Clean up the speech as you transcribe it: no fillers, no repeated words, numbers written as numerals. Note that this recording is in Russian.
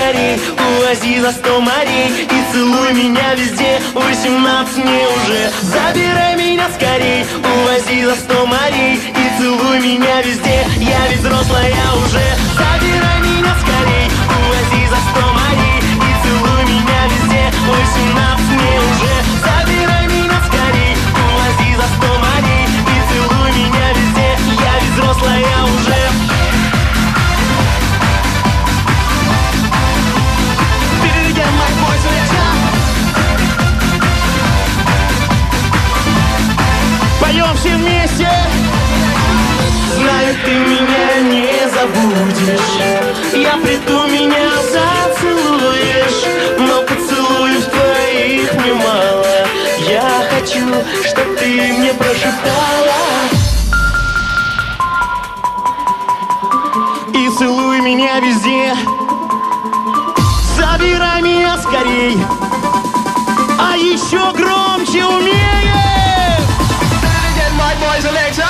скорей, увози за 100 морей и целуй меня везде. 18 мне уже, забирай меня скорей, увози за 100 морей и целуй меня везде. Я ведь взрослая уже, забирай меня скорей, увози за 100 морей и целуй меня везде. 18 мне уже, забирай меня скорей, увози за 100 морей и целуй меня везде. Я ведь взрослая уже. Поем все вместе. Знаю, ты меня не забудешь, я приду, меня зацелуешь, но поцелуев твоих мне мало. Я хочу, чтоб ты мне прошептала и целуй меня везде. Забирай меня скорей, а еще громче умеешь. My boys, Alexa.